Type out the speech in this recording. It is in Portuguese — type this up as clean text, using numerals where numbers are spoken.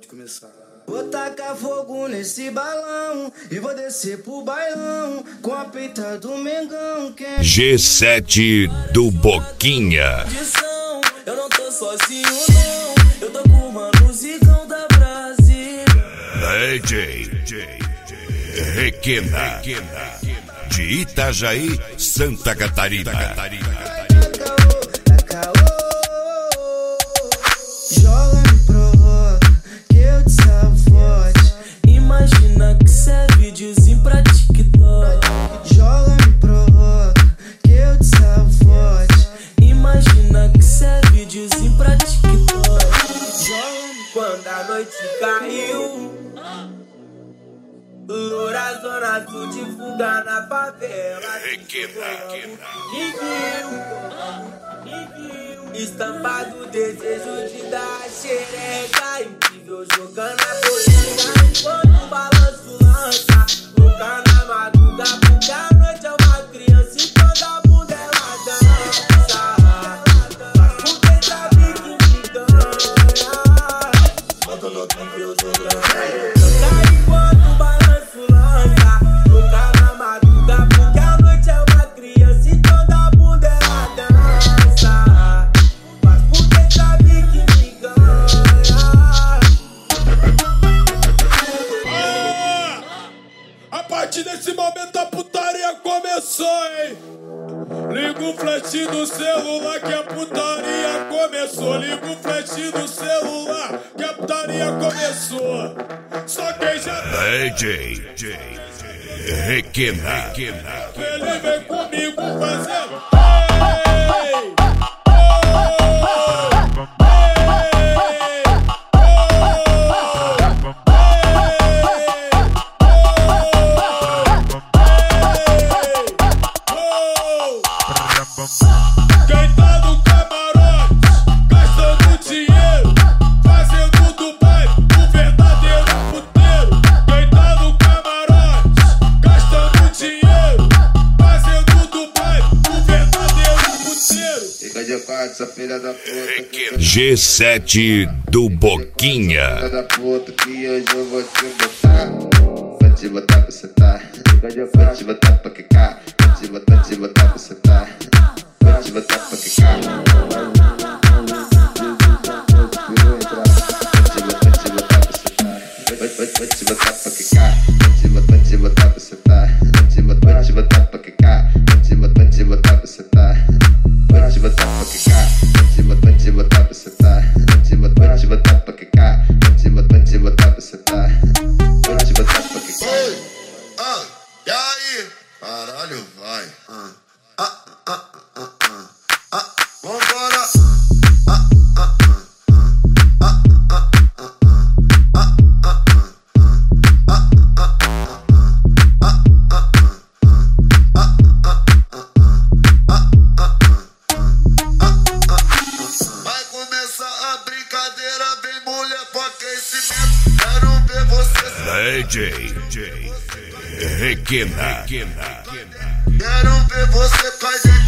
começar. Vou tacar fogo nesse balão e vou descer pro bailão com a peita do Mengão. G7 do Boquinha. Eu não tô sozinho não, eu tô com uma musicão da Brasília. DJ Requena de Itajaí, Santa Catarina. Joga, me provoca, que eu te salvo forte. Imagina que cê é videozinho pra TikTok. Joga, me provoca, que eu te salvo forte. Imagina que cê é videozinho pra TikTok. Joga-me quando a noite caiu. Loura zona sul de fuga na favela. E viu estampado desejo de dar xereca. Incrível jogando a coxinha enquanto o balanço lança. Louca na madruga porque a noite é uma criança e toda a bunda ela dança. Porque sabe que me ganha. Incrível jogando a coxinha enquanto o balanço lança. Louca na madruga porque a noite é uma criança e toda a bunda ela dança. Mas porque sabe que me ganha. A partir desse momento a putaria começou, hein? Liga o flash do celular que a putaria começou. Liga o flash do celular que a putaria começou. Só quem já DJ Requena. ele vem comigo fazendo. Quem tá no camarote, gastando dinheiro, fazendo do baile o verdadeiro puteiro. Quem tá no camarote, gastando dinheiro, fazendo do baile o verdadeiro puteiro. Fica de quatro, essa filha da puta. G7 do Boquinha. Filha da puta que hoje eu vou te botar. Vou te botar pra sentar. Vou te botar pra quicar. Vou te botar pra sentar. Vou te botar pra quicar. Vou te botar pra quicar. Vou te botar pra sentar. Vou te botar pra quicar. Vou te botar pra sentar. Vou te botar pra quicar. Vou te botar pra sentar. Vou te botar pra quicar. Vou te botar pra sentar. Vou te botar pra quicar. E aí? Caralho, vai. Vambora. Vai começar a brincadeira, vem mulher pro aquecimento. Quero ver você. DJ Requena. Quero ver você com a gente.